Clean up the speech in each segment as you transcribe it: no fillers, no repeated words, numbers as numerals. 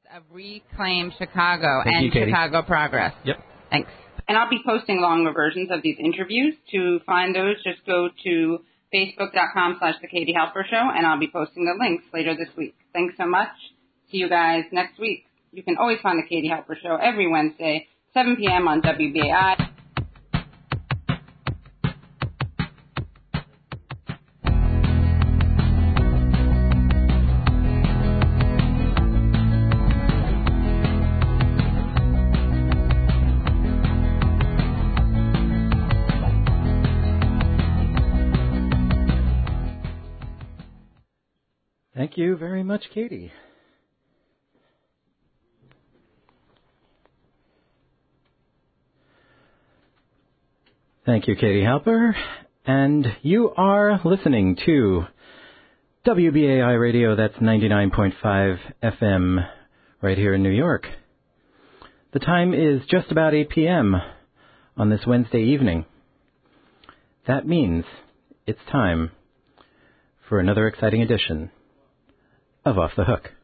of Reclaim Chicago Thank you, Katie. Chicago Progress. Yep. Thanks. And I'll be posting longer versions of these interviews. To find those, just go to facebook.com/The Katie Halper Show, and I'll be posting the links later this week. Thanks so much. See you guys next week. You can always find The Katie Halper Show every Wednesday, 7 p.m. on WBAI. Thank you very much, Katie. Thank you, Katie Halper. And you are listening to WBAI Radio, that's 99.5 FM, right here in New York. The time is just about 8 p.m. on this Wednesday evening. That means it's time for another exciting edition of Off the Hook.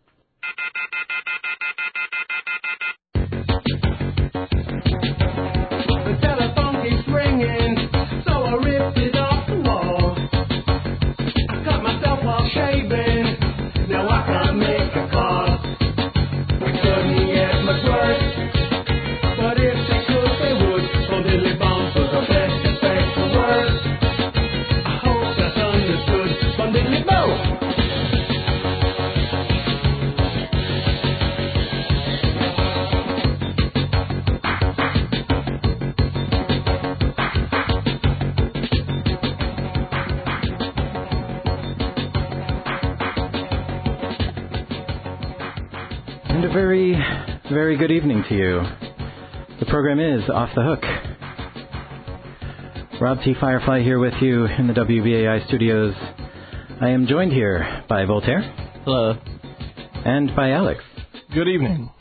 The telephone keeps ringing, so I ripped it off the wall. I cut myself while shaving, now I can't make a call. I couldn't get much worse, but if they could, they would. Oh, Dilly Bombs was the best effect for words. I hope that's understood from Dilly Bombs. And a very, very good evening to you. The program is Off the Hook. Rob T. Firefly here with you in the WBAI studios. I am joined here by Voltaire. Hello. And by Alex. Good evening.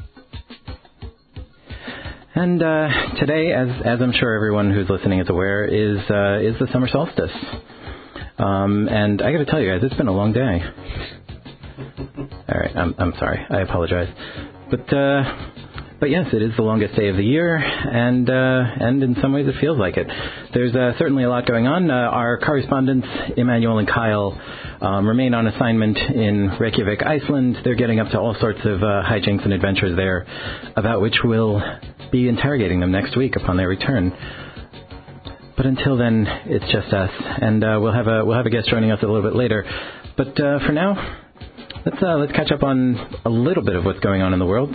And today, as I'm sure everyone who's listening is aware, is the summer solstice. And I got to tell you guys, it's been a long day. All right, I'm sorry. I apologize. But yes, it is the longest day of the year, and in some ways it feels like it. There's certainly a lot going on. Our correspondents, Emmanuel and Kyle, remain on assignment in Reykjavik, Iceland. They're getting up to all sorts of hijinks and adventures there, about which we'll be interrogating them next week upon their return. But until then, it's just us, and we'll have a guest joining us a little bit later. But for now, let's catch up on a little bit of what's going on in the world.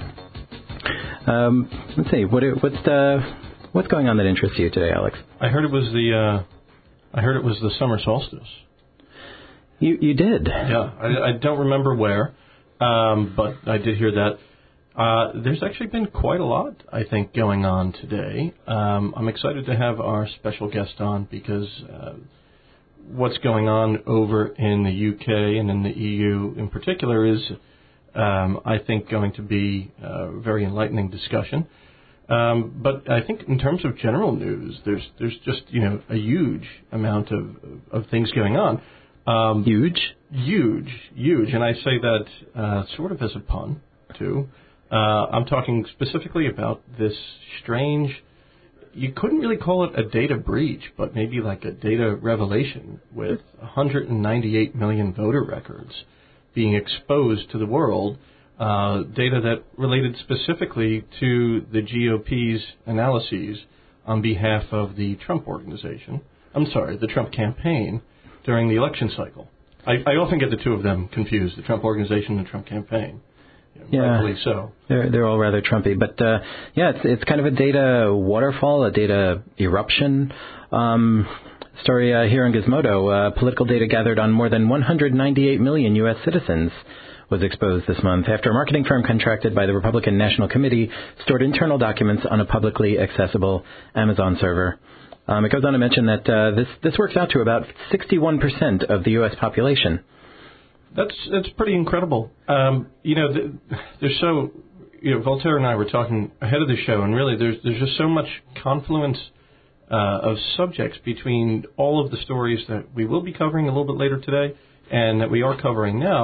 Let's see, what's going on that interests you today, Alex? I heard it was the summer solstice. You did? Yeah, I don't remember where, but I did hear that. There's actually been quite a lot, I think, going on today. I'm excited to have our special guest on because what's going on over in the UK and in the EU in particular is, I think, going to be a very enlightening discussion. But I think in terms of general news, there's just, a huge amount of things going on. Huge. And I say that sort of as a pun, too. I'm talking specifically about this strange, you couldn't really call it a data breach, but maybe like a data revelation with 198 million voter records being exposed to the world, data that related specifically to the GOP's analyses on behalf of the Trump organization. The Trump campaign during the election cycle. I often get the two of them confused, the Trump organization and the Trump campaign. Rightfully so. They're all rather Trumpy, but it's kind of a data waterfall, a data eruption. Story here on Gizmodo. Political data gathered on more than 198 million U.S. citizens was exposed this month after a marketing firm contracted by the Republican National Committee stored internal documents on a publicly accessible Amazon server. It goes on to mention that this works out to about 61% of the U.S. population. That's pretty incredible. There's so, Voltaire and I were talking ahead of the show, and really there's just so much confluence of subjects between all of the stories that we will be covering a little bit later today and that we are covering now.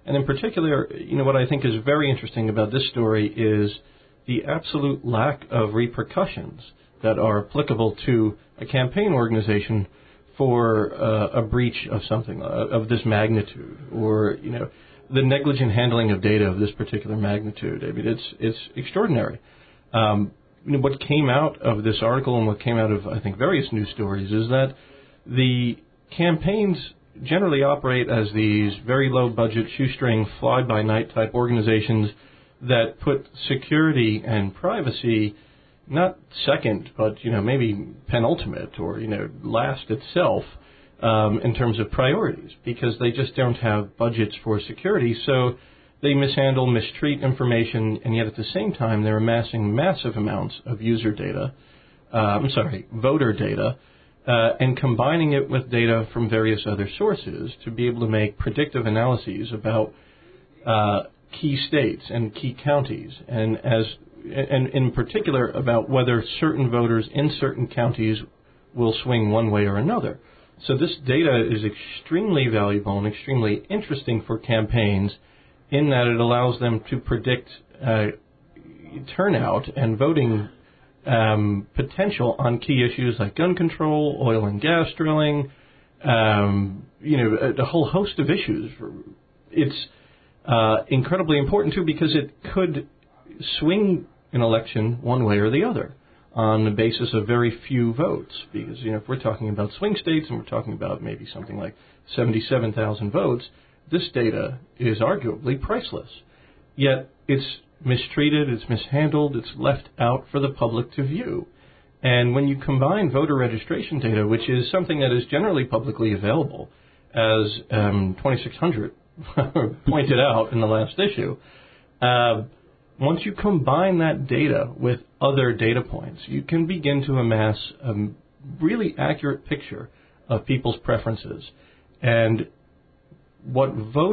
And in particular, what I think is very interesting about this story is the absolute lack of repercussions that are applicable to a campaign organization for a breach of something of this magnitude, or the negligent handling of data of this particular magnitude. I mean, it's extraordinary. What came out of this article and what came out of, I think, various news stories is that the campaigns generally operate as these very low-budget, shoestring, fly-by-night type organizations that put security and privacy not second, but maybe penultimate or last itself in terms of priorities, because they just don't have budgets for security. So they mishandle, mistreat information, and yet at the same time they're amassing massive amounts of voter data, and combining it with data from various other sources to be able to make predictive analyses about key states and key counties, and in particular about whether certain voters in certain counties will swing one way or another. So this data is extremely valuable and extremely interesting for campaigns in that it allows them to predict turnout and voting potential on key issues like gun control, oil and gas drilling, a whole host of issues. It's incredibly important, too, because it could swing an election one way or the other on the basis of very few votes. Because, if we're talking about swing states and we're talking about maybe something like 77,000 votes, this data is arguably priceless. Yet it's mistreated, it's mishandled, it's left out for the public to view. And when you combine voter registration data, which is something that is generally publicly available, as 2600 pointed out in the last issue, once you combine that data with other data points, you can begin to amass a really accurate picture of people's preferences. And what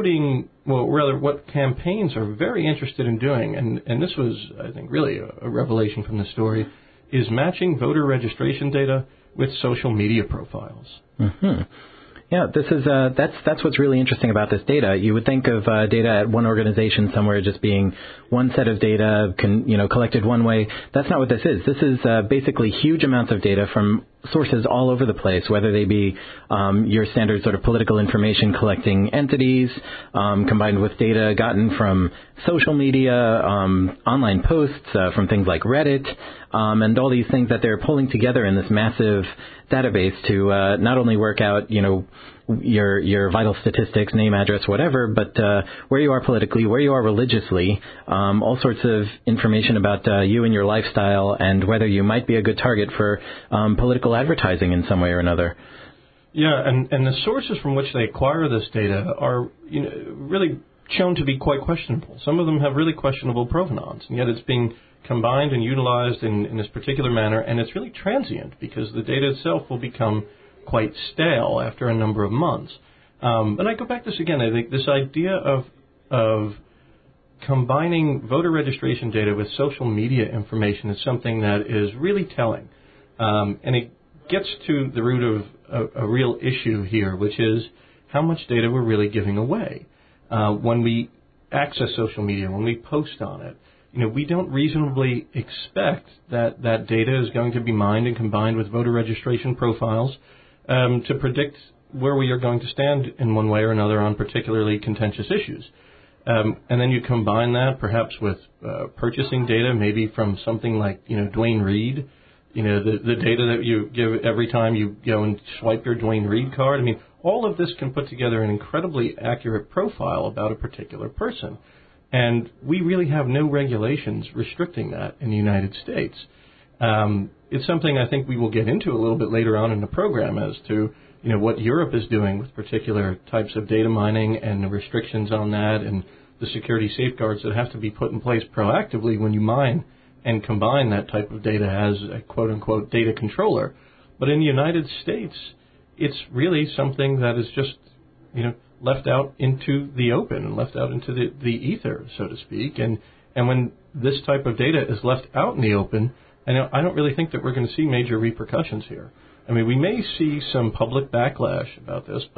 campaigns are very interested in doing, and this was, I think, really a revelation from the story, is matching voter registration data with social media profiles. Mm-hmm. Yeah, this is that's what's really interesting about this data. You would think of data at one organization somewhere just being one set of data, collected one way. That's not what this is. This is basically huge amounts of data from sources all over the place, whether they be your standard sort of political information collecting entities, combined with data gotten from social media, online posts, from things like Reddit, and all these things that they're pulling together in this massive database to not only work out, your vital statistics, name, address, whatever, but where you are politically, where you are religiously, all sorts of information about you and your lifestyle, and whether you might be a good target for political advertising in some way or another. Yeah, and the sources from which they acquire this data are really shown to be quite questionable. Some of them have really questionable provenance, and yet it's being combined and utilized in this particular manner, and it's really transient because the data itself will become quite stale after a number of months. And I go back to this again. I think this idea of combining voter registration data with social media information is something that is really telling. And it gets to the root of a real issue here, which is how much data we're really giving away. When we access social media, when we post on it, we don't reasonably expect that that data is going to be mined and combined with voter registration profiles to predict where we are going to stand in one way or another on particularly contentious issues. And then you combine that perhaps with purchasing data, maybe from something like, Duane Reade, the data that you give every time you go and swipe your Duane Reade card. I mean, all of this can put together an incredibly accurate profile about a particular person. And we really have no regulations restricting that in the United States. It's something I think we will get into a little bit later on in the program as to, what Europe is doing with particular types of data mining and the restrictions on that and the security safeguards that have to be put in place proactively when you mine and combine that type of data as a quote-unquote data controller. But in the United States, it's really something that is just, left out into the open and left out into the ether, so to speak. And when this type of data is left out in the open, I don't really think that we're going to see major repercussions here. I mean, we may see some public backlash about this, but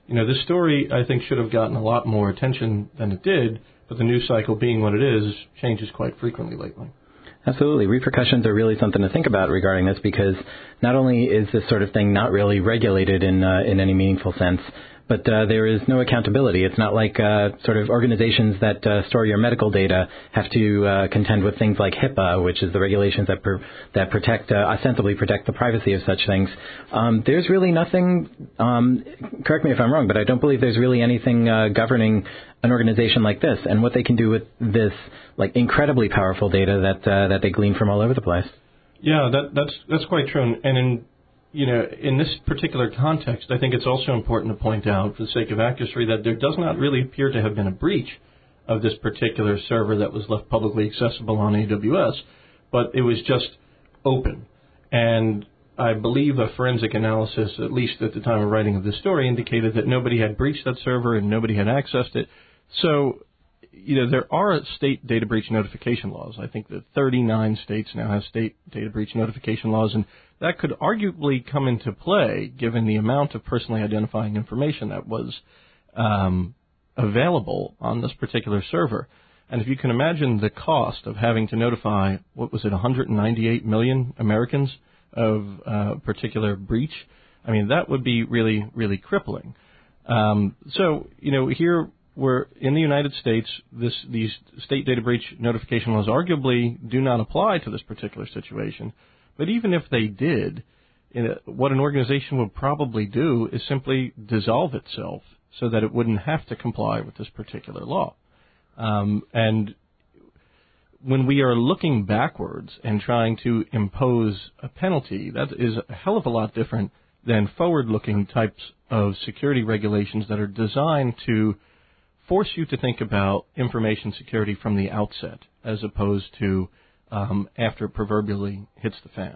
This story, I think, should have gotten a lot more attention than it did, but the news cycle being what it is, changes quite frequently lately. Absolutely. Repercussions are really something to think about regarding this, because not only is this sort of thing not really regulated in any meaningful sense, but there is no accountability. It's not like sort of organizations that store your medical data have to contend with things like HIPAA, which is the regulations that ostensibly protect the privacy of such things. There's really nothing, correct me if I'm wrong, but I don't believe there's really anything governing an organization like this and what they can do with this like incredibly powerful data that they glean from all over the place. Yeah, that's quite true. And in this particular context, I think it's also important to point out, for the sake of accuracy, that there does not really appear to have been a breach of this particular server that was left publicly accessible on AWS, but it was just open. And I believe a forensic analysis, at least at the time of writing of this story, indicated that nobody had breached that server and nobody had accessed it. So, there are state data breach notification laws. I think that 39 states now have state data breach notification laws, and that could arguably come into play given the amount of personally identifying information that was available on this particular server. And if you can imagine the cost of having to notify, 198 million Americans of a particular breach, that would be really, really crippling. Here we're in the United States, these state data breach notification laws arguably do not apply to this particular situation. But even if they did, what an organization would probably do is simply dissolve itself so that it wouldn't have to comply with this particular law. And when we are looking backwards and trying to impose a penalty, that is a hell of a lot different than forward-looking types of security regulations that are designed to force you to think about information security from the outset, as opposed to after it proverbially hits the fan.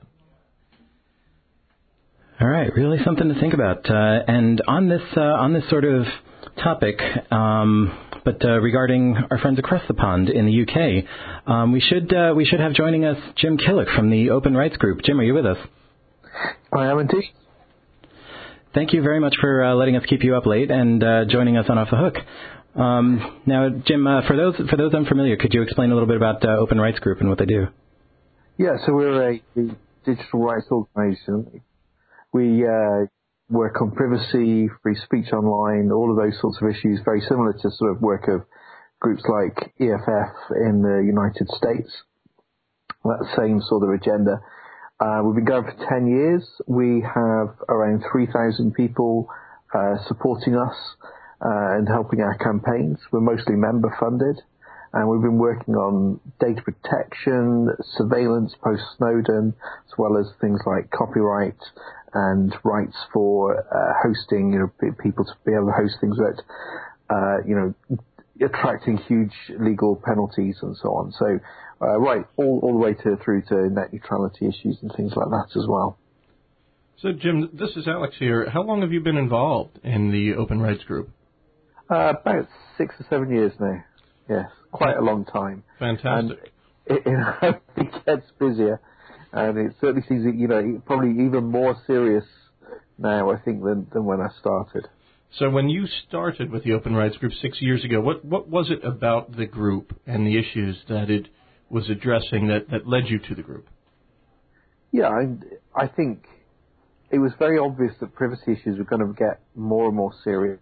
All right, really something to think about. And on this sort of topic, but regarding our friends across the pond in the UK, we should have joining us Jim Killick from the Open Rights Group. Jim, are you with us? I am indeed. Thank you very much for letting us keep you up late and joining us on Off the Hook. Now, Jim, for those unfamiliar, could you explain a little bit about Open Rights Group and what they do? Yeah, so we're a digital rights organization. We work on privacy, free speech online, all of those sorts of issues, very similar to sort of work of groups like EFF in the United States. That same sort of agenda. We've been going for 10 years. We have around 3,000 people supporting us and helping our campaigns. We're mostly member funded, and we've been working on data protection, surveillance post-Snowden, as well as things like copyright and rights for hosting, people to be able to host things that, attracting huge legal penalties and so on. So, all the way through to net neutrality issues and things like that as well. So, Jim, this is Alex here. How long have you been involved in the Open Rights Group? About 6 or 7 years now. Yes, quite a long time. Fantastic. And it gets busier, and it certainly seems, probably even more serious now, I think, than when I started. So when you started with the Open Rights Group 6 years ago, what was it about the group and the issues that it was addressing that led you to the group? Yeah, I think it was very obvious that privacy issues were going to get more and more serious.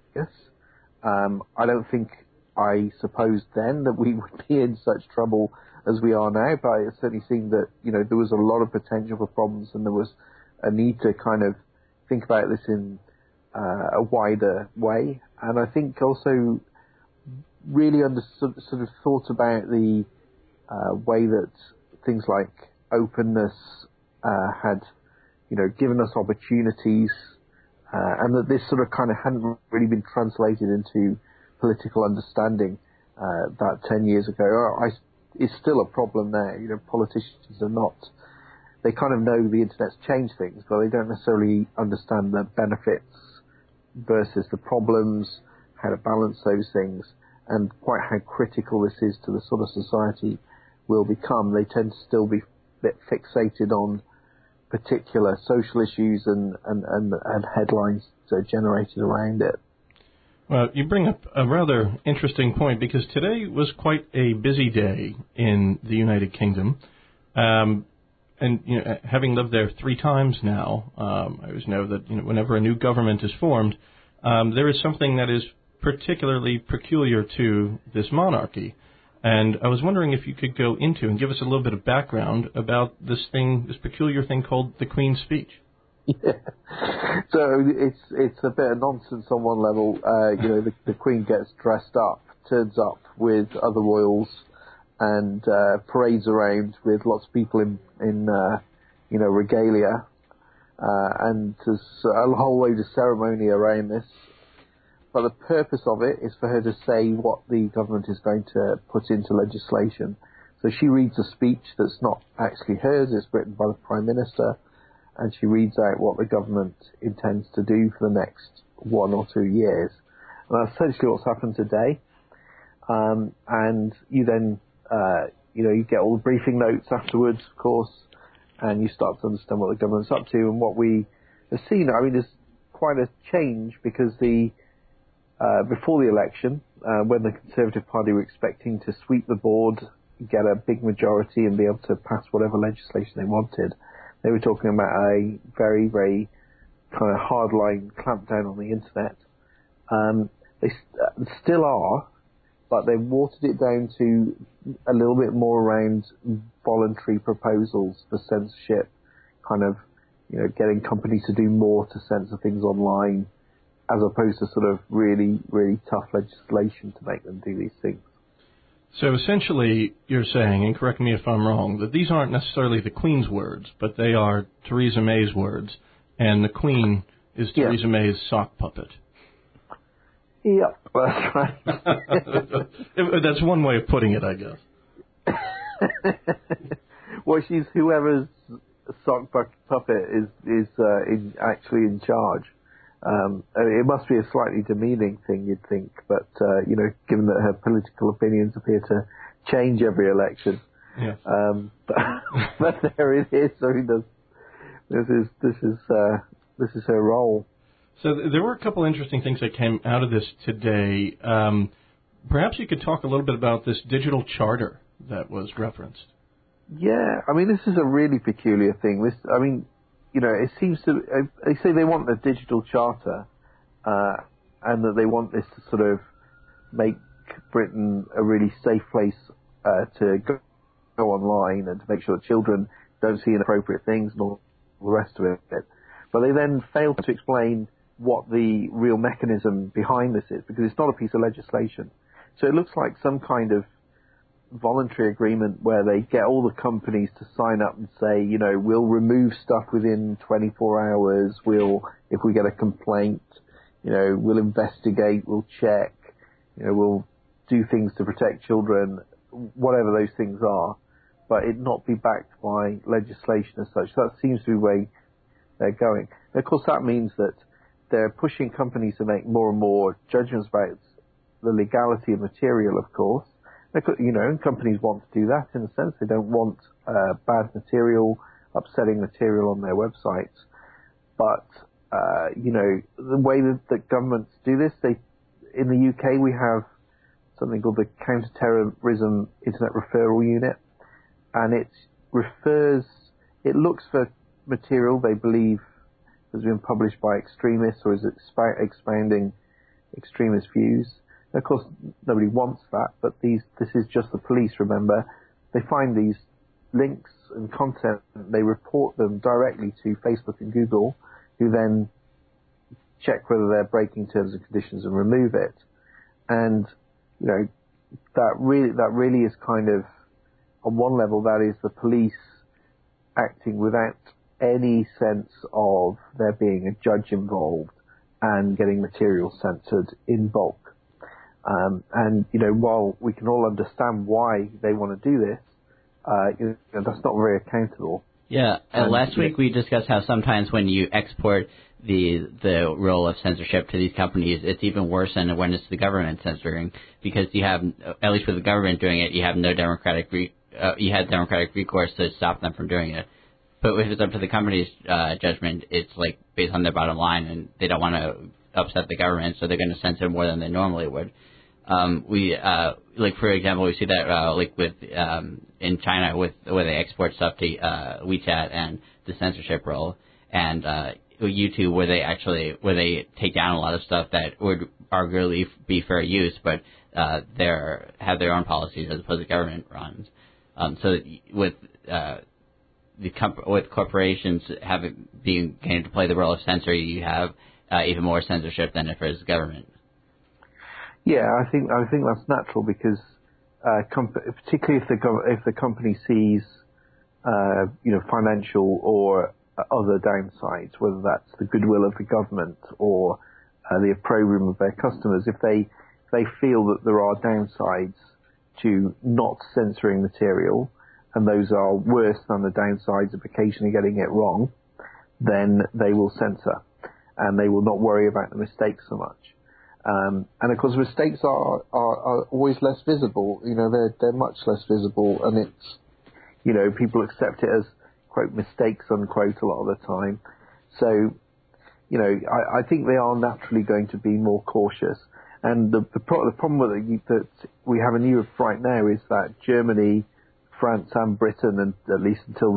I don't think I supposed then that we would be in such trouble as we are now, but it certainly seemed that, there was a lot of potential for problems, and there was a need to kind of think about this in a wider way. And I think also really sort of thought about the way that things like openness had, given us opportunities, and that this sort of kind of hadn't really been translated into political understanding that 10 years ago. It's still a problem now. Politicians are not, they kind of know the internet's changed things, but they don't necessarily understand the benefits versus the problems, how to balance those things, and quite how critical this is to the sort of society we'll become. They tend to still be a bit fixated on particular social issues and headlines that are generated around it. Well, you bring up a rather interesting point, because today was quite a busy day in the United Kingdom. And having lived there 3 times now, I always know that whenever a new government is formed, there is something that is particularly peculiar to this monarchy. And I was wondering if you could go into and give us a little bit of background about this peculiar thing called the Queen's Speech. Yeah. So it's a bit of nonsense on one level. The Queen gets dressed up, turns up with other royals, and parades around with lots of people in regalia, and there's a whole load of ceremony around this. But the purpose of it is for her to say what the government is going to put into legislation. So she reads a speech that's not actually hers, it's written by the Prime Minister, and she reads out what the government intends to do for the next 1 or 2 years. And that's essentially what's happened today. And you then, you get all the briefing notes afterwards, of course, and you start to understand what the government's up to. And what we have seen, there's quite a change, because before the election, when the Conservative Party were expecting to sweep the board, get a big majority and be able to pass whatever legislation they wanted, they were talking about a very, very kind of hardline clampdown on the internet. They still are, but they've watered it down to a little bit more around voluntary proposals for censorship, kind of, getting companies to do more to censor things online, as opposed to sort of really, really tough legislation to make them do these things. So essentially, you're saying, and correct me if I'm wrong, that these aren't necessarily the Queen's words, but they are Theresa May's words, and the Queen is Theresa May's sock puppet. Yep, that's right. That's one way of putting it, I guess. Well, she's whoever's sock puppet is actually in charge. It must be a slightly demeaning thing, you'd think, but given that her political opinions appear to change every election. Yeah. But there it is. I mean, this is her role. So there were a couple interesting things that came out of this today. Perhaps you could talk a little bit about this digital charter that was referenced. Yeah, this is a really peculiar thing. It seems to, they say they want a digital charter, and that they want this to sort of make Britain a really safe place to go online, and to make sure that children don't see inappropriate things and all the rest of it. But they then fail to explain what the real mechanism behind this is, because it's not a piece of legislation. So it looks like some kind of voluntary agreement where they get all the companies to sign up and say, we'll remove stuff within 24 hours, if we get a complaint, we'll investigate, we'll check, we'll do things to protect children, whatever those things are, but it not be backed by legislation as such. That seems to be the way they're going. And of course, that means that they're pushing companies to make more and more judgments about the legality of material, of course. And companies want to do that in a sense. They don't want bad material, upsetting material on their websites. But, the way that governments do this, in the UK we have something called the Counter-Terrorism Internet Referral Unit, and it looks for material they believe has been published by extremists or is expounding extremist views. And of course, nobody wants that, but this is just the police, remember. They find these links and content, they report them directly to Facebook and Google, who then check whether they're breaking terms and conditions and remove it. And, that really is kind of, on one level, that is the police acting without any sense of there being a judge involved and getting material censored in bulk. And while we can all understand why they want to do this, that's not very accountable. Yeah, last week we discussed how sometimes when you export the role of censorship to these companies, it's even worse than when it's the government censoring, because you have, at least with the government doing it, you have no democratic recourse to stop them from doing it. but if it's up to the company's judgment, it's like based on their bottom line, and they don't want to upset the government, so they're going to censor more than they normally would. Like for example, we see that like with in China with where they export stuff to WeChat and the censorship role, and YouTube where they take down a lot of stuff that would arguably be fair use, but they have their own policies as opposed to government runs. So with with corporations getting to play the role of censor, you have even more censorship than if it was government. Yeah, I think that's natural because particularly if the company sees financial or other downsides, whether that's the goodwill of the government or the opprobrium of their customers, if they feel that there are downsides to not censoring material, and those are worse than the downsides of occasionally getting it wrong, then they will censor, and they will not worry about the mistakes so much. And of course, mistakes are always less visible. They're much less visible, and it's people accept it as quote mistakes unquote a lot of the time. So I think they are naturally going to be more cautious. And the problem that we have in Europe right now is that Germany, France, and Britain, and at least until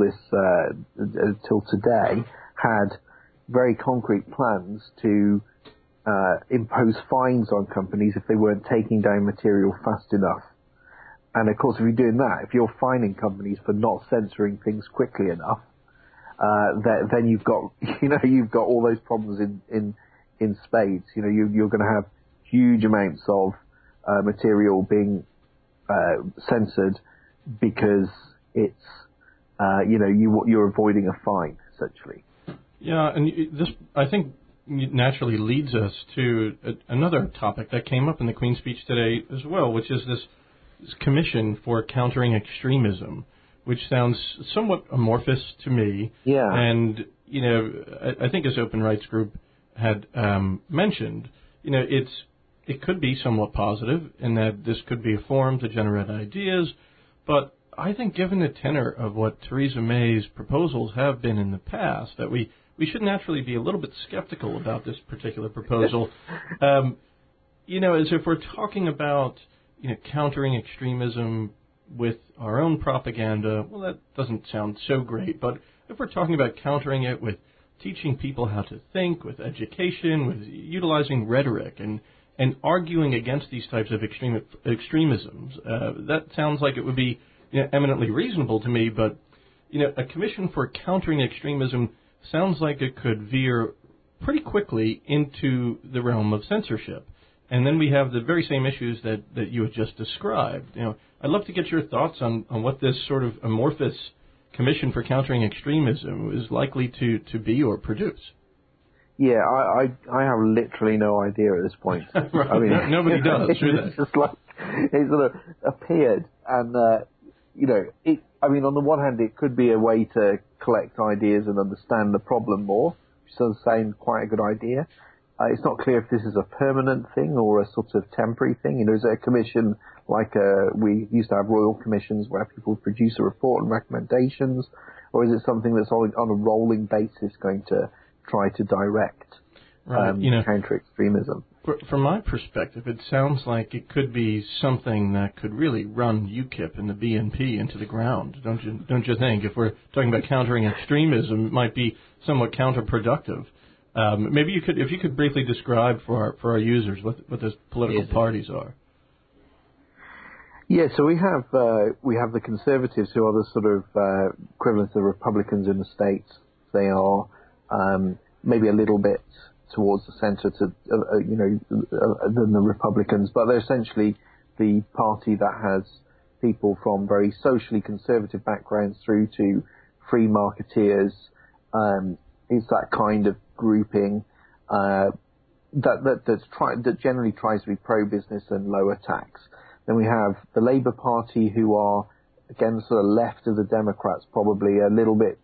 today, had very concrete plans to impose fines on companies if they weren't taking down material fast enough. And of course, if you're doing that, if you're fining companies for not censoring things quickly enough, then you've got all those problems in spades. You're going to have huge amounts of material being censored because it's you're avoiding a fine essentially. Yeah, and this I think naturally leads us to another topic that came up in the Queen's speech today as well, which is this commission for countering extremism, which sounds somewhat amorphous to me. Yeah. And I think as Open Rights Group had mentioned, it could be somewhat positive in that this could be a forum to generate ideas, but I think given the tenor of what Theresa May's proposals have been in the past, that we should naturally be a little bit skeptical about this particular proposal. As if we're talking about countering extremism with our own propaganda, well, that doesn't sound so great. But if we're talking about countering it with teaching people how to think, with education, with utilizing rhetoric and arguing against these types of extremisms, that sounds like it would be eminently reasonable to me. But a commission for countering extremism sounds like it could veer pretty quickly into the realm of censorship. And then we have the very same issues that you had just described. I'd love to get your thoughts on what this sort of amorphous commission for countering extremism is likely to be or produce. Yeah, I have literally no idea at this point. Right. I mean, nobody does. It's just like it sort of appeared, and on the one hand, it could be a way to collect ideas and understand the problem more, which does sound quite a good idea. It's not clear if this is a permanent thing or a sort of temporary thing. Is it a commission like we used to have royal commissions where people produce a report and recommendations, or is it something that's on a rolling basis going to try to direct counter extremism? From my perspective, it sounds like it could be something that could really run UKIP and the BNP into the ground. Don't you think? If we're talking about countering extremism, it might be somewhat counterproductive. Maybe if you could briefly describe for our users what those political parties are. Yeah, so we have the Conservatives, who are the sort of equivalent of the Republicans in the States. They are maybe a little bit towards the centre than the Republicans, but they're essentially the party that has people from very socially conservative backgrounds through to free marketeers. It's that kind of grouping that generally tries to be pro-business and lower tax. Then we have the Labour Party, who are again sort of left of the Democrats, probably a little bit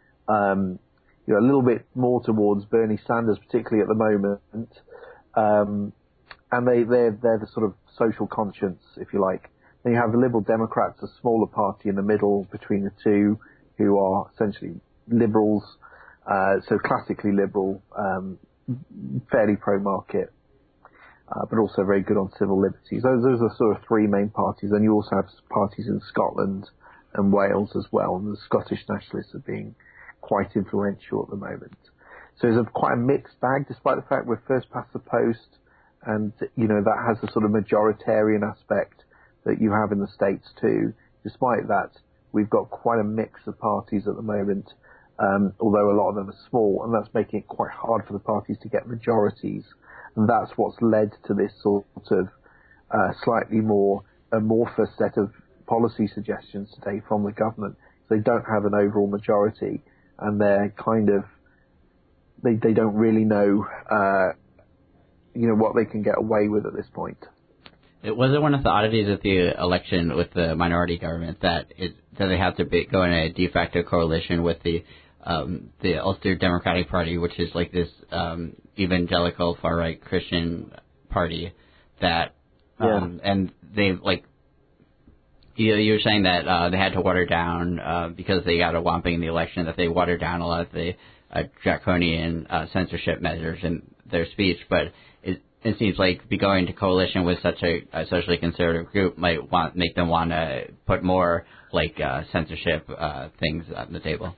more towards Bernie Sanders, particularly at the moment. And they're the sort of social conscience, if you like. Then you have the Liberal Democrats, a smaller party in the middle between the two, who are essentially liberals, so classically liberal, fairly pro-market, but also very good on civil liberties. Those are sort of three main parties, and you also have parties in Scotland and Wales as well, and the Scottish nationalists are being quite influential at the moment. So it's quite a mixed bag, despite the fact we're first past the post, and, that has the sort of majoritarian aspect that you have in the States too. Despite that, we've got quite a mix of parties at the moment, although a lot of them are small, and that's making it quite hard for the parties to get majorities. And that's what's led to this sort of slightly more amorphous set of policy suggestions today from the government. So they don't have an overall majority, and they're kind of, they don't really know, what they can get away with at this point. It wasn't one of the oddities of the election with the minority government that they have to go in a de facto coalition with the Ulster Democratic Party, which is like this evangelical far right Christian party that and they've like you were saying that they had to water down because they got a whopping in the election, that they watered down a lot of the draconian censorship measures in their speech, but it seems like be going to coalition with such a socially conservative group might make them want to put more like censorship things on the table.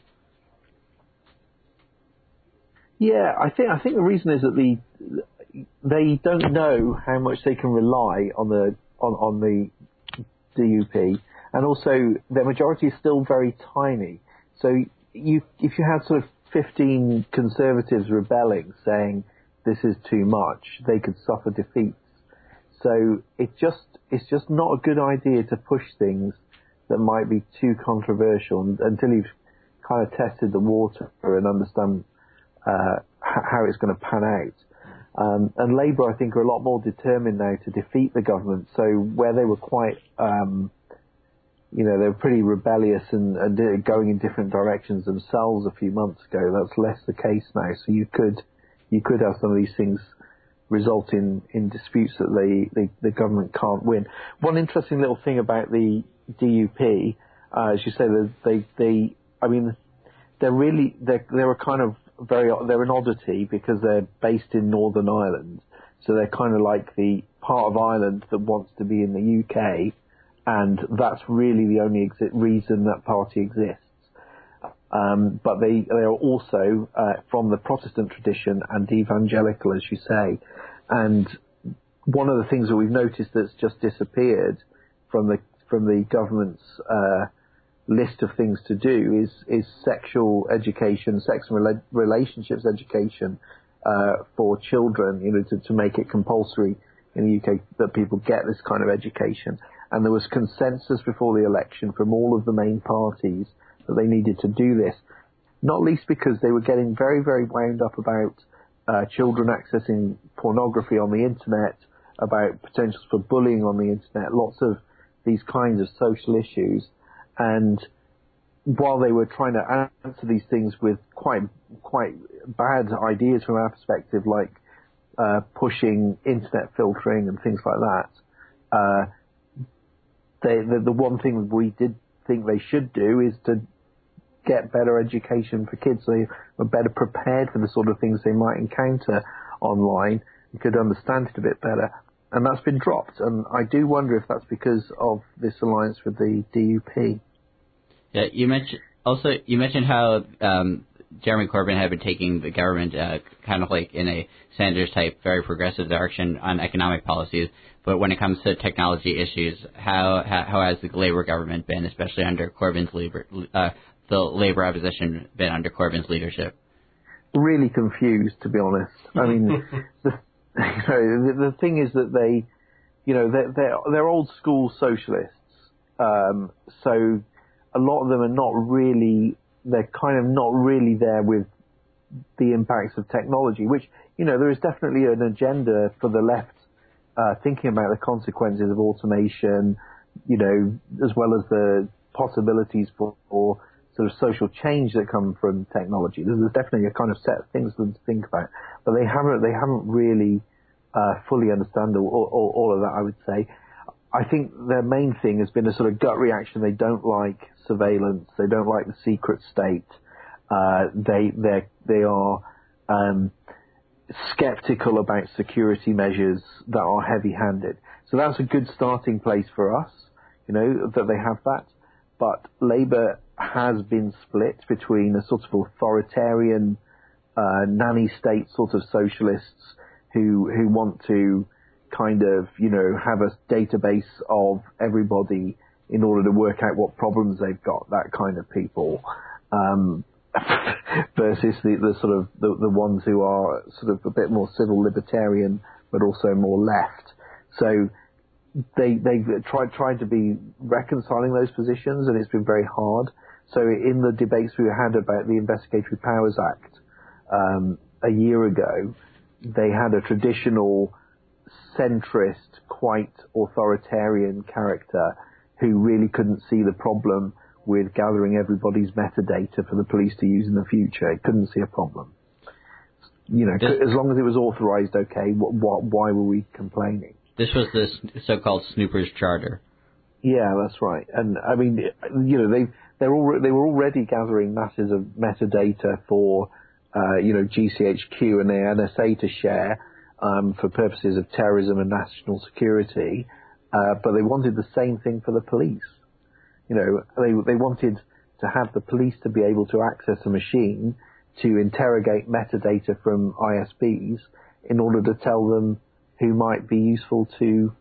Yeah, I think the reason is that they don't know how much they can rely on the DUP, and also their majority is still very tiny. So if you had sort of 15 Conservatives rebelling, saying this is too much, they could suffer defeats. So it's just not a good idea to push things that might be too controversial until you've kind of tested the water and understand how it's going to pan out. And Labour, I think, are a lot more determined now to defeat the government. So where they were quite, they were pretty rebellious and going in different directions themselves a few months ago, that's less the case now. So you could have some of these things result in disputes that the government can't win. One interesting little thing about the DUP, as you say, they're a kind of they're an oddity because they're based in Northern Ireland. So they're kind of like the part of Ireland that wants to be in the UK, and that's really the only reason that party exists. But they are also from the Protestant tradition and evangelical, as you say. And one of the things that we've noticed that's just disappeared from the government's list of things to do is sexual education, sex and relationships education for children. To make it compulsory in the UK that people get this kind of education. And there was consensus before the election from all of the main parties that they needed to do this, not least because they were getting very, very wound up about children accessing pornography on the internet, about potentials for bullying on the internet, lots of these kinds of social issues. And while they were trying to answer these things with quite bad ideas from our perspective, like pushing internet filtering and things like that, the one thing we did think they should do is to get better education for kids so they were better prepared for the sort of things they might encounter online and could understand it a bit better. And that's been dropped. And I do wonder if that's because of this alliance with the DUP. Yeah, you mentioned how Jeremy Corbyn had been taking the government kind of like in a Sanders-type, very progressive direction on economic policies. But when it comes to technology issues, how has the Labour government been, especially under Corbyn's the Labour opposition been under Corbyn's leadership? Really confused, to be honest. I mean, the thing is that they're old school socialists. So a lot of them are not really. They're kind of not really there with the impacts of technology, which, there is definitely an agenda for the left thinking about the consequences of automation, as well as the possibilities for sort of social change that come from technology. There's definitely a kind of set of things for them to think about, but they haven't really fully understand all of that, I would say. I think their main thing has been a sort of gut reaction. They don't like surveillance. They don't like the secret state. They are skeptical about security measures that are heavy-handed. So that's a good starting place for us, that they have that. But Labour has been split between a sort of authoritarian nanny state sort of socialists who want to kind of, have a database of everybody in order to work out what problems they've got, that kind of people, versus the sort of the ones who are sort of a bit more civil libertarian, but also more left. So they've tried to be reconciling those positions, and it's been very hard. So in the debates we had about the Investigatory Powers Act a year ago, they had a traditional centrist, quite authoritarian character who really couldn't see the problem with gathering everybody's metadata for the police to use in the future. It couldn't see a problem. As long as it was authorized, okay, why were we complaining? This was the so-called Snoopers Charter. Yeah, that's right. And I mean, they were already gathering masses of metadata for, GCHQ and the NSA to share for purposes of terrorism and national security, but they wanted the same thing for the police. They wanted to have the police to be able to access a machine to interrogate metadata from ISPs in order to tell them who might be useful to,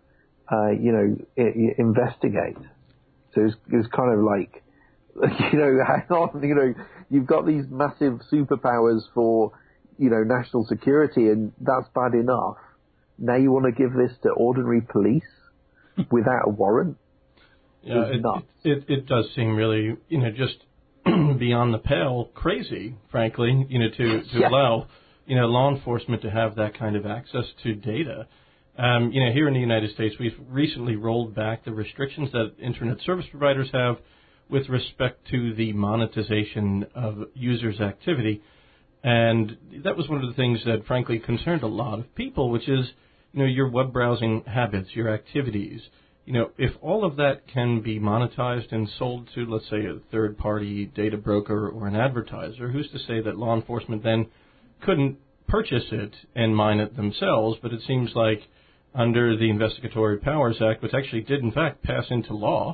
investigate. So it was kind of like, hang on, you've got these massive superpowers for, national security, and that's bad enough. Now you want to give this to ordinary police without a warrant? Yeah, it does seem really, just beyond the pale crazy, frankly, to allow, law enforcement to have that kind of access to data. Here in the United States, we've recently rolled back the restrictions that Internet service providers have with respect to the monetization of users' activity. And that was one of the things that, frankly, concerned a lot of people, which is, your web browsing habits, your activities. If all of that can be monetized and sold to, let's say, a third-party data broker or an advertiser, who's to say that law enforcement then couldn't purchase it and mine it themselves? But it seems like under the Investigatory Powers Act, which actually did, in fact, pass into law,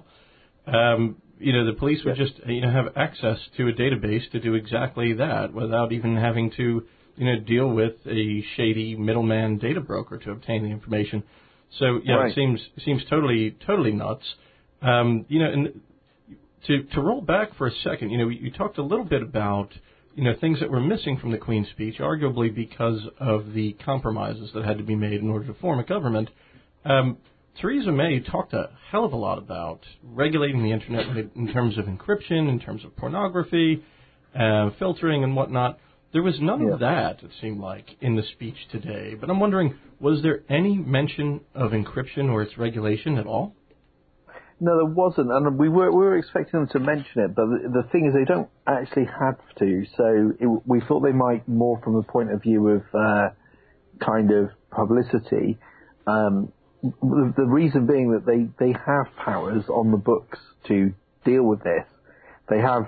the police would just, have access to a database to do exactly that without even having to, deal with a shady middleman data broker to obtain the information. So, yeah, right. It seems totally nuts. And to roll back for a second, you talked a little bit about, things that were missing from the Queen's speech, arguably because of the compromises that had to be made in order to form a government. Theresa May talked a hell of a lot about regulating the Internet in terms of encryption, in terms of pornography, filtering and whatnot. There was none of that, it seemed like, in the speech today. But I'm wondering, was there any mention of encryption or its regulation at all? No, there wasn't, and we were expecting them to mention it, but the thing is they don't actually have to. So we thought they might more from the point of view of kind of publicity. The reason being that they have powers on the books to deal with this. They have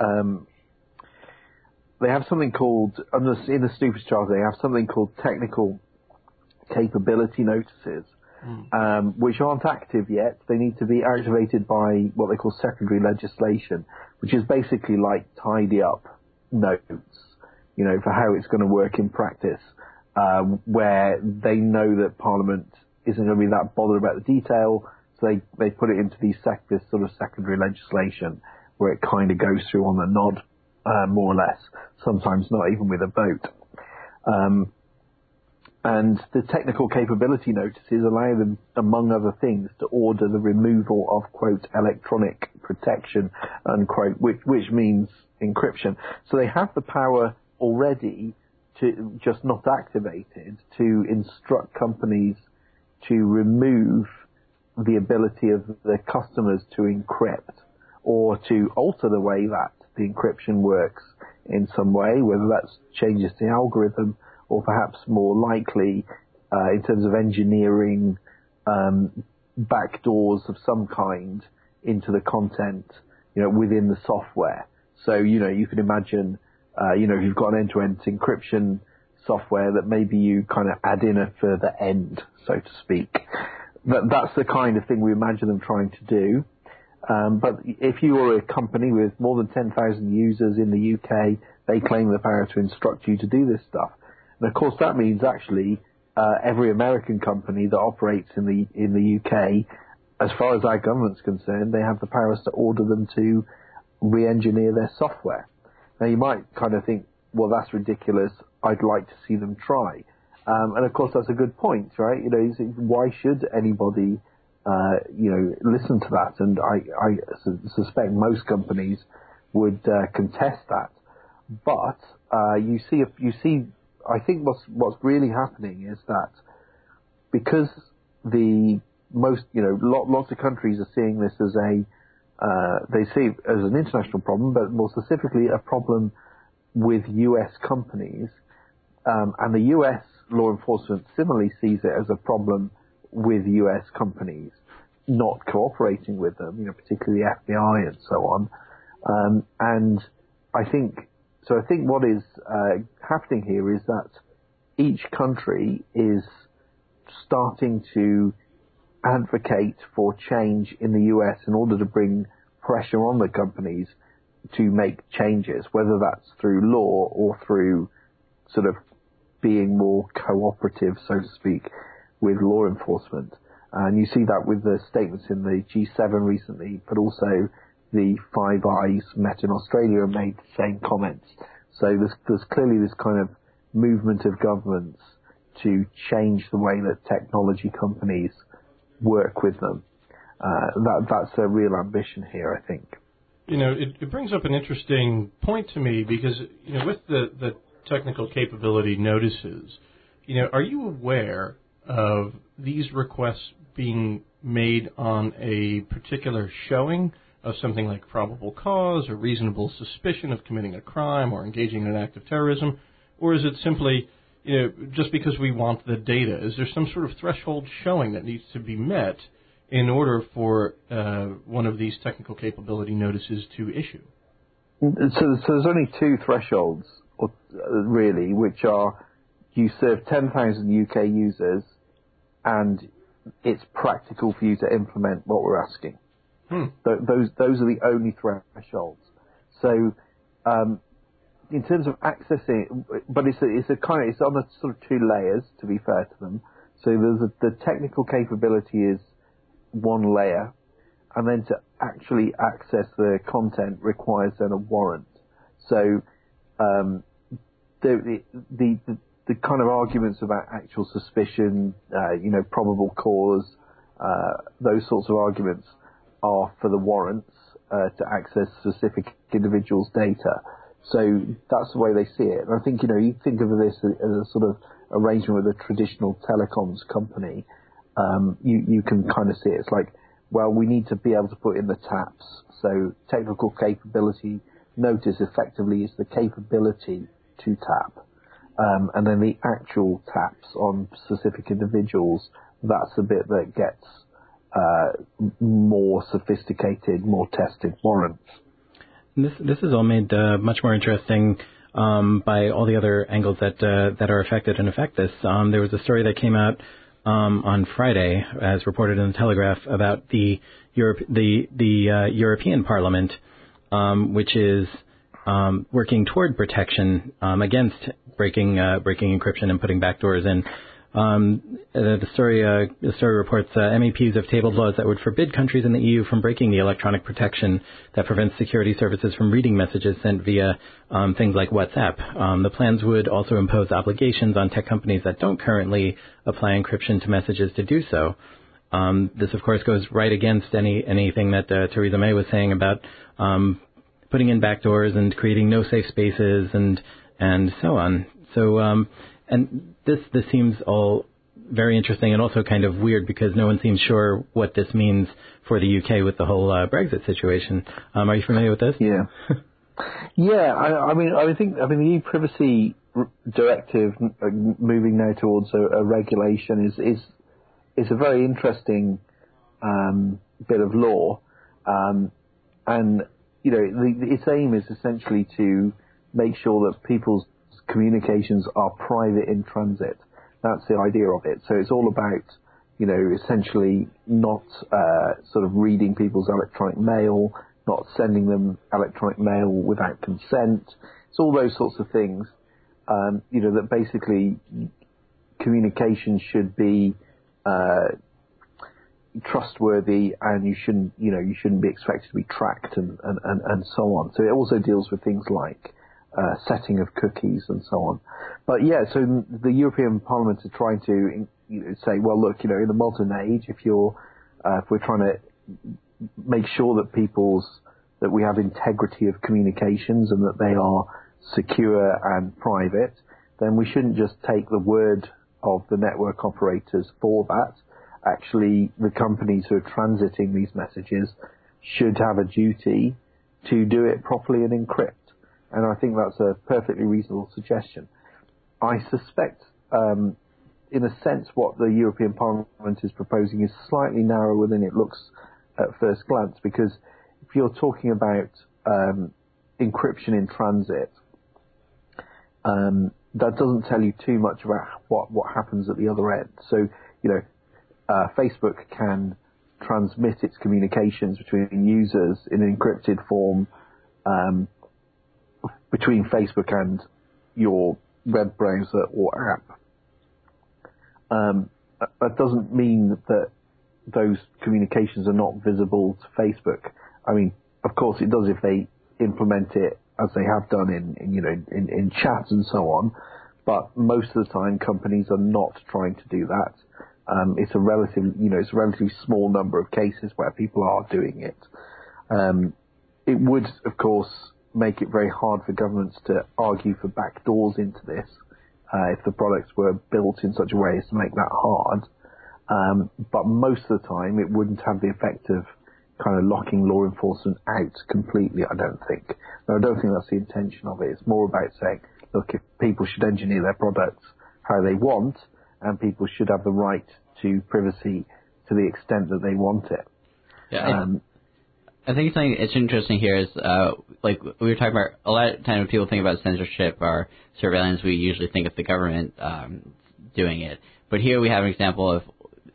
something called, in the Snoopers Charter, they have something called technical capability notices, which aren't active yet. They need to be activated by what they call secondary legislation, which is basically like tidy up notes, for how it's going to work in practice, where they know that Parliament isn't going to be that bothered about the detail, so they put it into this sort of secondary legislation where it kind of goes through on the nod, more or less, sometimes not even with a vote. And the technical capability notices allow them, among other things, to order the removal of, quote, electronic protection, unquote, which means encryption. So they have the power already, to just not activated, to instruct companies to remove the ability of their customers to encrypt, or to alter the way that the encryption works in some way, whether that changes the algorithm, or perhaps more likely, in terms of engineering, backdoors of some kind into the content, within the software. So, you can imagine if you've got an end-to-end encryption software that maybe you kind of add in a further end, so to speak. That's the kind of thing we imagine them trying to do. But if you are a company with more than 10,000 users in the UK, they claim the power to instruct you to do this stuff. And of course that means actually every American company that operates in the UK, as far as our government's concerned, they have the powers to order them to re-engineer their software. Now you might kind of think, well, that's ridiculous. I'd like to see them try. And of course that's a good point, right? Why should anybody, listen to that? And I suspect most companies would contest that. But you see, I think what's really happening is that because lots of countries are seeing this as they see it as an international problem, but more specifically a problem with US companies, and the US law enforcement similarly sees it as a problem with US companies not cooperating with them, particularly the FBI and so on. And I think what is happening here is that each country is starting to advocate for change in the US in order to bring pressure on the companies to make changes, whether that's through law or through sort of being more cooperative, so to speak, with law enforcement. And you see that with the statements in the G7 recently, but also the Five Eyes met in Australia and made the same comments. So there's clearly this kind of movement of governments to change the way that technology companies work with them. That's a real ambition here, I think. It brings up an interesting point to me because, with the technical capability notices, are you aware of these requests being made on a particular showing of something like probable cause or reasonable suspicion of committing a crime or engaging in an act of terrorism? Or is it simply, just because we want the data? Is there some sort of threshold showing that needs to be met in order for one of these technical capability notices to issue? So there's only two thresholds, really, which are you serve 10,000 UK users and it's practical for you to implement what we're asking. Those are the only thresholds. So in terms of accessing, but it's on a sort of two layers, to be fair to them. So there's the technical capability is one layer, and then to actually access the content requires then a warrant. So the kind of arguments about actual suspicion, probable cause, those sorts of arguments are for the warrants to access specific individuals' data. So that's the way they see it. And I think, you think of this as a sort of arrangement with a traditional telecoms company. You can kind of see it. It's like, well, we need to be able to put in the taps. So technical capability notice effectively is the capability to tap. And then the actual taps on specific individuals, that's the bit that gets more sophisticated, more tested warrants. This is all made much more interesting by all the other angles that are affected and affect this. There was a story that came out on Friday, as reported in the Telegraph, about the European Parliament, which is working toward protection against breaking encryption and putting backdoors in. The story reports MEPs have tabled laws that would forbid countries in the EU from breaking the electronic protection that prevents security services from reading messages sent via things like WhatsApp. The plans would also impose obligations on tech companies that don't currently apply encryption to messages to do so. This, of course, goes right against anything that Theresa May was saying about putting in backdoors and creating no safe spaces and so on. So and this seems all very interesting and also kind of weird because no one seems sure what this means for the UK with the whole Brexit situation. Are you familiar with this? Yeah. Yeah, I think the e-privacy directive moving now towards a regulation is a very interesting bit of law, and its aim is essentially to make sure that people's communications are private in transit. That's the idea of it. So it's all about, essentially not sort of reading people's electronic mail, not sending them electronic mail without consent. It's all those sorts of things, that basically communication should be trustworthy, and you shouldn't be expected to be tracked and so on. So it also deals with things like setting of cookies and so on. But yeah, so the European Parliament is trying to say, well, look, in the modern age, if we're trying to make sure that we have integrity of communications and that they are secure and private, then we shouldn't just take the word of the network operators for that. Actually, the companies who are transiting these messages should have a duty to do it properly and encrypt. And I think that's a perfectly reasonable suggestion. I suspect, in a sense, what the European Parliament is proposing is slightly narrower than it looks at first glance, because if you're talking about encryption in transit, that doesn't tell you too much about what happens at the other end. So, Facebook can transmit its communications between users in an encrypted form between Facebook and your web browser or app. That doesn't mean that those communications are not visible to Facebook. I mean, of course it does if they implement it as they have done in chat and so on, but most of the time companies are not trying to do that. It's a relatively small number of cases where people are doing it. It would, of course, make it very hard for governments to argue for backdoors into this if the products were built in such a way as to make that hard. But most of the time, it wouldn't have the effect of kind of locking law enforcement out completely, I don't think. No, I don't think that's the intention of it. It's more about saying, look, if people should engineer their products how they want, and people should have the right to privacy to the extent that they want it. Yeah, I think something it's interesting here is, like we were talking about, a lot of times when people think about censorship or surveillance, we usually think of the government doing it. But here we have an example of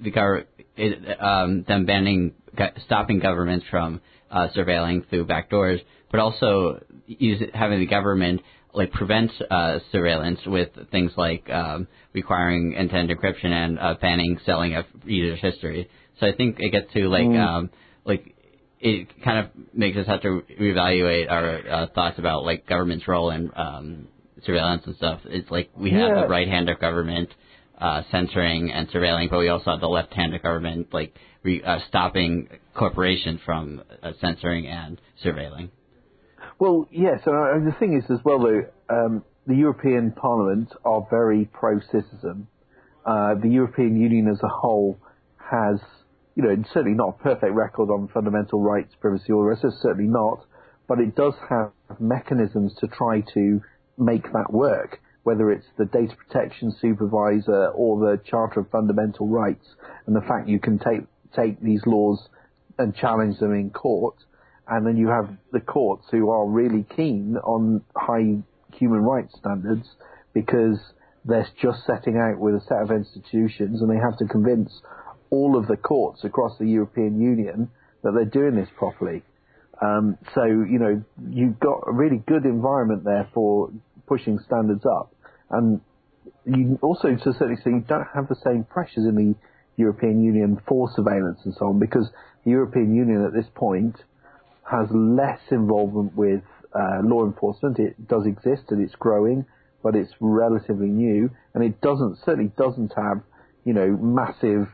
them stopping governments from surveilling through backdoors, but also having the government prevent surveillance with things like requiring end-to-end encryption and banning selling of users' history. So I think it gets to it kind of makes us have to reevaluate our thoughts about government's role in surveillance and stuff. It's like we have the right hand of government censoring and surveilling, but we also have the left hand of government stopping corporations from censoring and surveilling. Well, yes. So the thing is, as well, though, the European Parliament are very pro-citizen. The European Union as a whole has, certainly not a perfect record on fundamental rights, privacy, all the rest. It's certainly not, but it does have mechanisms to try to make that work. Whether it's the data protection supervisor or the Charter of Fundamental Rights, and the fact you can take these laws and challenge them in court. And then you have the courts who are really keen on high human rights standards because they're just setting out with a set of institutions, and they have to convince all of the courts across the European Union that they're doing this properly. So, you've got a really good environment there for pushing standards up. And you also, to a certain extent, you don't have the same pressures in the European Union for surveillance and so on, because the European Union at this point has less involvement with law enforcement. It does exist and it's growing, but it's relatively new, and it certainly doesn't have, massive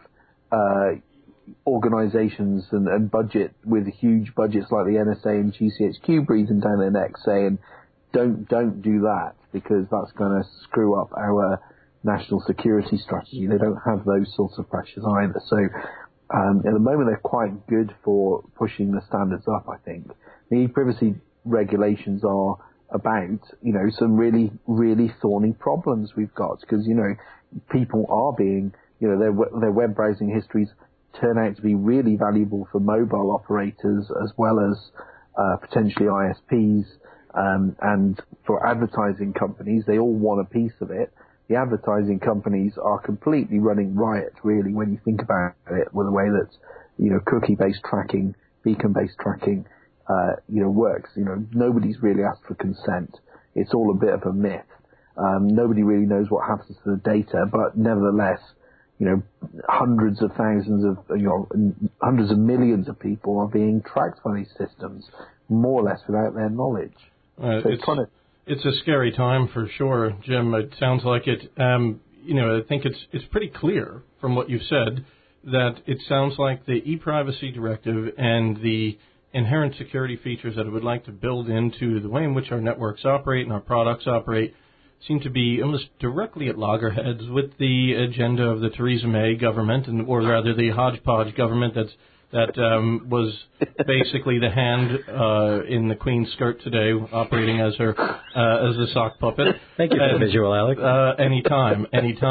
organizations and budget with huge budgets like the NSA and GCHQ breathing down their necks saying, don't do that because that's going to screw up our national security strategy. They don't have those sorts of pressures either. So at the moment, they're quite good for pushing the standards up, I think. The privacy regulations are about, some really, really thorny problems we've got because, people are being, their web browsing histories turn out to be really valuable for mobile operators as well as potentially ISPs. And for advertising companies, they all want a piece of it. The advertising companies are completely running riot, really, when you think about it, with the way that, cookie-based tracking, beacon-based tracking, works. Nobody's really asked for consent. It's all a bit of a myth. Nobody really knows what happens to the data, but nevertheless, hundreds of thousands of, hundreds of millions of people are being tracked by these systems, more or less without their knowledge. So it's a scary time for sure, Jim. It sounds like it. I think it's pretty clear from what you've said that it sounds like the e-privacy directive and the inherent security features that it would like to build into the way in which our networks operate and our products operate seem to be almost directly at loggerheads with the agenda of the Theresa May government, or rather the hodgepodge government that was basically the hand in the Queen's skirt today, operating as a sock puppet. Thank you for the visual, Alex. Anytime.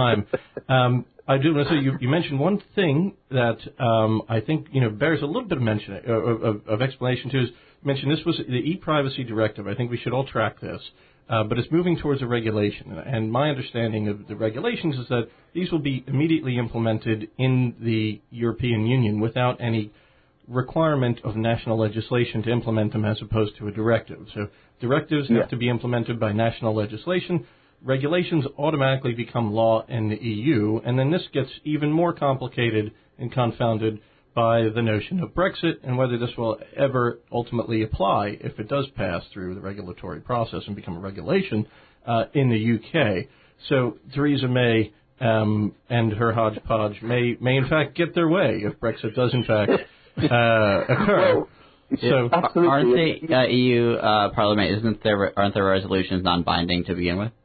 I do want to say you mentioned one thing that I think bears a little bit of mention of explanation too. Is you mentioned this was the e-privacy directive. I think we should all track this, but it's moving towards a regulation. And my understanding of the regulations is that these will be immediately implemented in the European Union without any requirement of national legislation to implement them, as opposed to a directive. So directives have to be implemented by national legislation. Regulations automatically become law in the EU, and then this gets even more complicated and confounded by the notion of Brexit and whether this will ever ultimately apply if it does pass through the regulatory process and become a regulation in the UK. So Theresa May and her hodgepodge may in fact get their way if Brexit does in fact occur. So aren't the EU Parliament, aren't their resolutions non-binding to begin with?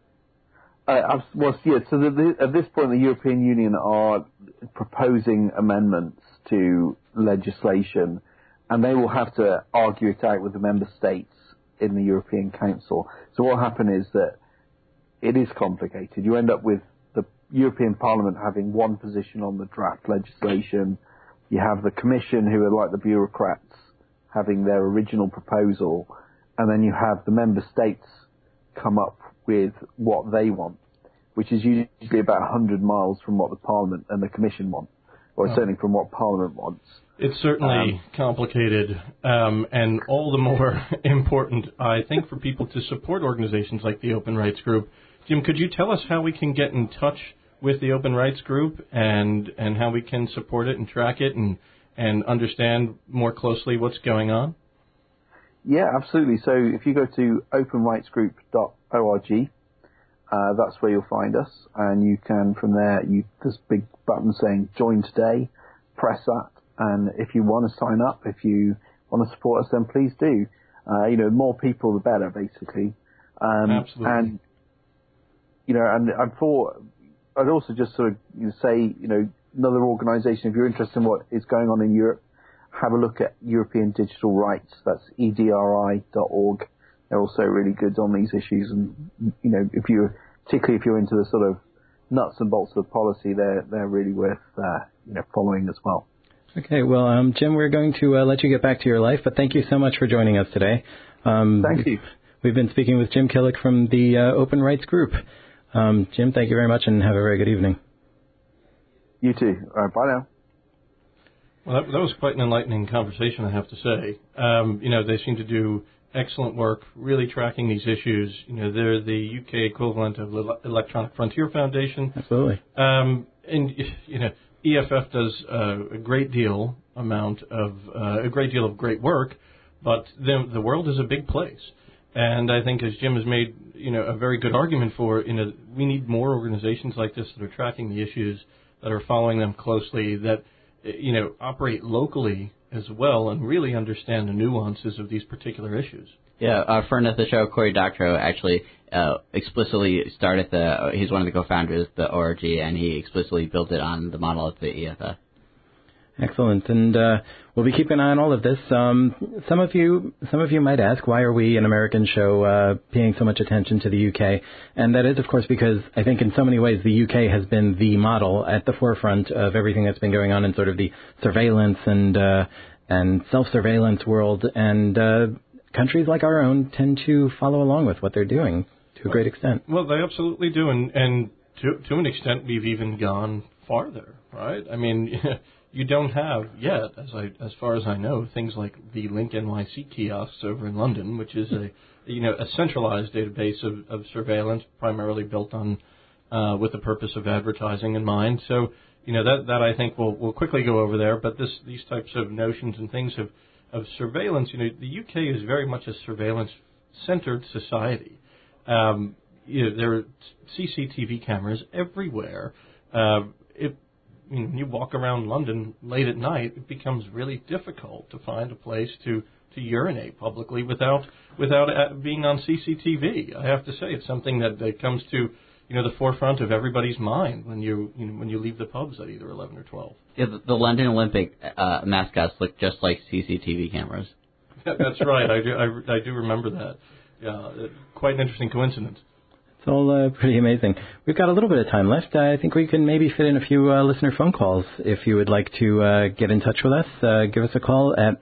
So at this point, the European Union are proposing amendments to legislation, and they will have to argue it out with the member states in the European Council. So what will happen is that it is complicated. You end up with the European Parliament having one position on the draft legislation. You have the Commission, who are like the bureaucrats, having their original proposal, and then you have the member states come up with what they want, which is usually about 100 miles from what the Parliament and the Commission want, or certainly from what Parliament wants. It's certainly complicated, and all the more important, I think, for people to support organizations like the Open Rights Group. Jim, could you tell us how we can get in touch with the Open Rights Group and how we can support it and track it and understand more closely what's going on? Yeah, absolutely. So if you go to openrightsgroup.org, that's where you'll find us, and you can, from there, there's a big button saying Join Today, press that, and if you want to sign up, if you want to support us, then please do. More people the better, basically. Absolutely. And I thought I'd also just sort of say, another organisation, if you're interested in what is going on in Europe, have a look at European Digital Rights. That's edri.org. They're also really good on these issues, and particularly if you're into the sort of nuts and bolts of policy, they're really worth following as well. Okay, well, Jim, we're going to let you get back to your life, but thank you so much for joining us today. Thank you. We've been speaking with Jim Killick from the Open Rights Group. Jim, thank you very much, and have a very good evening. You too. All right, bye now. Well, that was quite an enlightening conversation, I have to say. They seem to do excellent work, really tracking these issues. They're the UK equivalent of the Electronic Frontier Foundation. Absolutely. EFF does a great deal of great work, but the world is a big place. And I think, as Jim has made, a very good argument for, we need more organizations like this that are tracking the issues, that are following them closely, that, operate locally as well and really understand the nuances of these particular issues. Yeah, our friend at the show, Cory Doctorow, actually explicitly started he's one of the co-founders of the ORG, and he explicitly built it on the model of the EFF. Excellent, and we'll be keeping an eye on all of this. Some of you might ask, why are we, an American show, paying so much attention to the UK? And that is, of course, because I think in so many ways the UK has been the model at the forefront of everything that's been going on in sort of the surveillance and self-surveillance world. And countries like our own tend to follow along with what they're doing to a great extent. Well, they absolutely do, and to an extent, we've even gone farther, right? I mean, you don't have yet, as far as I know, things like the Link NYC kiosks over in London, which is a centralized database of surveillance, primarily built on with the purpose of advertising in mind. So, that I think we'll quickly go over there. But these types of notions and things of surveillance, the UK is very much a surveillance-centered society. There are CCTV cameras everywhere. When you walk around London late at night, it becomes really difficult to find a place to urinate publicly without being on CCTV. I have to say, it's something that comes to the forefront of everybody's mind when you leave the pubs at either 11 or 12. Yeah, the London Olympic mascots look just like CCTV cameras. That's right. I do remember that. Yeah, quite an interesting coincidence. It's all pretty amazing. We've got a little bit of time left. I think we can maybe fit in a few listener phone calls. If you would like to get in touch with us, give us a call at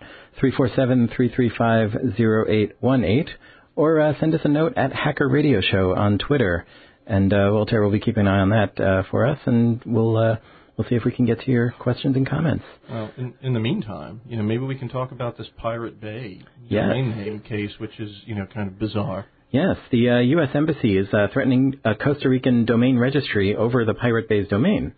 347-335-0818 or send us a note at Hacker Radio Show on Twitter. And Voltaire will be keeping an eye on that for us, and we'll see if we can get to your questions and comments. Well, in the meantime, maybe we can talk about this Pirate Bay domain name case, which is, kind of bizarre. Yes, the U.S. Embassy is threatening a Costa Rican domain registry over the Pirate Bay's domain.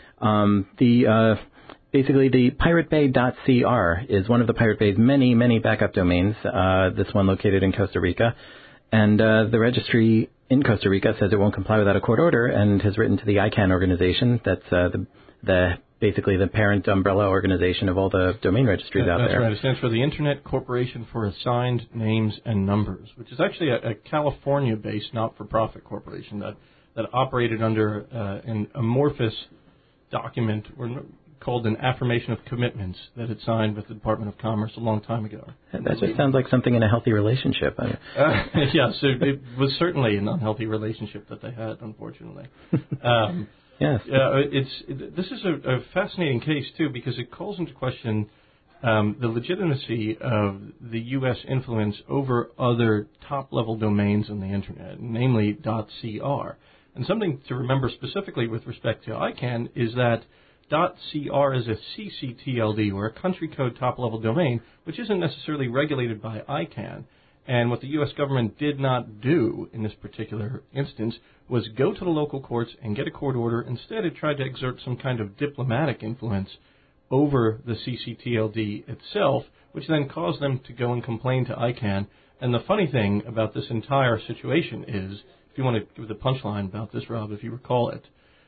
Basically, the piratebay.cr is one of the Pirate Bay's many, many backup domains, this one located in Costa Rica. And the registry in Costa Rica says it won't comply without a court order and has written to the ICANN organization. That's basically the parent umbrella organization of all the domain registries out there. That's right. It stands for the Internet Corporation for Assigned Names and Numbers, which is actually a California-based not-for-profit corporation that operated under an amorphous document called an Affirmation of Commitments that it signed with the Department of Commerce a long time ago. That just sounds like something in a healthy relationship. Yes, it was certainly an unhealthy relationship that they had, unfortunately. Yes. This is a fascinating case, too, because it calls into question the legitimacy of the U.S. influence over other top-level domains on the Internet, namely .cr. And something to remember specifically with respect to ICANN is that .cr is a CCTLD, or a country code top-level domain, which isn't necessarily regulated by ICANN. And what the U.S. government did not do in this particular instance was go to the local courts and get a court order. Instead, it tried to exert some kind of diplomatic influence over the CCTLD itself, which then caused them to go and complain to ICANN. And the funny thing about this entire situation is, if you want to give the punchline about this, Rob, if you recall it,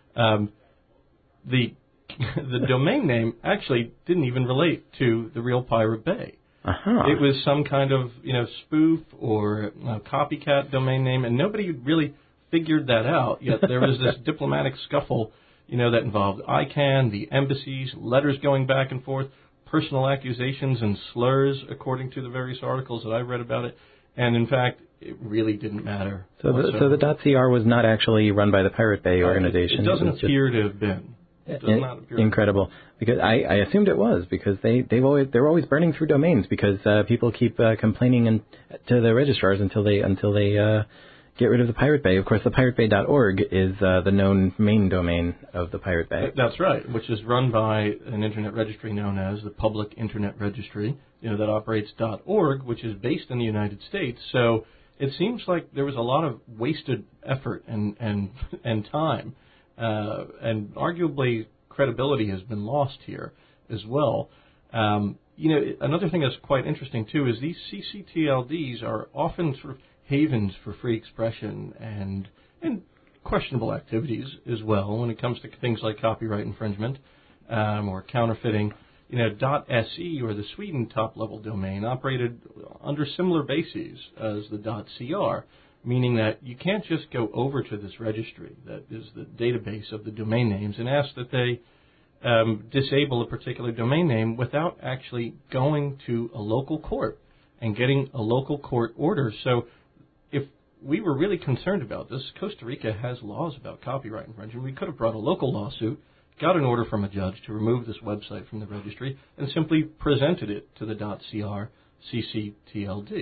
the domain name actually didn't even relate to the real Pirate Bay. Uh-huh. It was some kind of, spoof or copycat domain name, and nobody really figured that out. Yet there was this diplomatic scuffle, that involved ICANN, the embassies, letters going back and forth, personal accusations and slurs, according to the various articles that I read about it. And in fact, it really didn't matter. So the .cr was not actually run by the Pirate Bay organization. It doesn't appear to have been. Incredible, because I assumed it was, because they're always burning through domains because people keep complaining to the registrars until they get rid of the Pirate Bay. Of course, the piratebay.org is the known main domain of the Pirate Bay. That's right, which is run by an internet registry known as the Public Internet Registry, that operates .org, which is based in the United States. So it seems like there was a lot of wasted effort and time. And arguably credibility has been lost here as well. Another thing that's quite interesting, too, is these CCTLDs are often sort of havens for free expression and questionable activities as well when it comes to things like copyright infringement or counterfeiting. .se, or the Sweden top-level domain, operated under similar bases as the .cr, meaning that you can't just go over to this registry that is the database of the domain names and ask that they disable a particular domain name without actually going to a local court and getting a local court order. So if we were really concerned about this, Costa Rica has laws about copyright infringement. We could have brought a local lawsuit, got an order from a judge to remove this website from the registry, and simply presented it to the .cr CCTLD.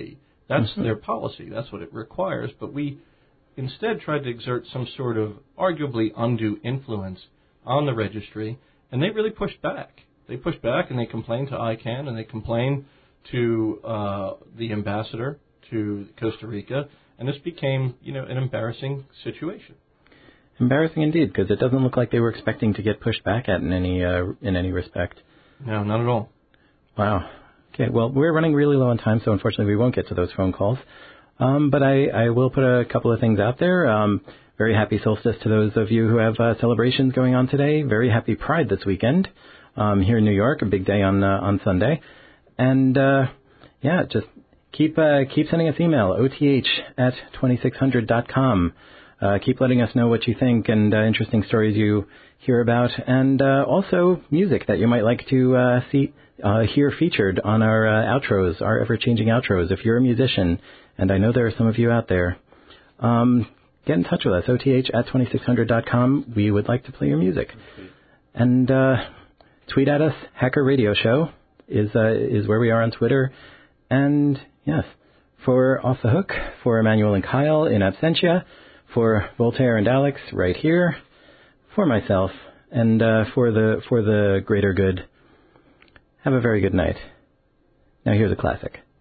That's their policy. That's what it requires. But we instead tried to exert some sort of arguably undue influence on the registry, and they really pushed back. They pushed back, and they complained to ICANN, and they complained to the ambassador to Costa Rica, and this became, an embarrassing situation. Embarrassing indeed, because it doesn't look like they were expecting to get pushed back at in any respect. No, not at all. Wow. Okay, well, we're running really low on time, so unfortunately we won't get to those phone calls. But I will put a couple of things out there. Very happy solstice to those of you who have celebrations going on today. Very happy Pride this weekend here in New York, a big day on Sunday. And, just keep sending us email, oth@2600.com. Keep letting us know what you think and interesting stories you hear about, and also music that you might like to hear featured on our outros, our ever-changing outros. If you're a musician, and I know there are some of you out there, get in touch with us, oth@2600.com. We would like to play your music. And tweet at us. Hacker Radio Show is where we are on Twitter. And yes, for Off the Hook, for Emmanuel and Kyle in absentia, for Voltaire and Alex right here, for myself, and for the greater good. Have a very good night. Now here's a classic.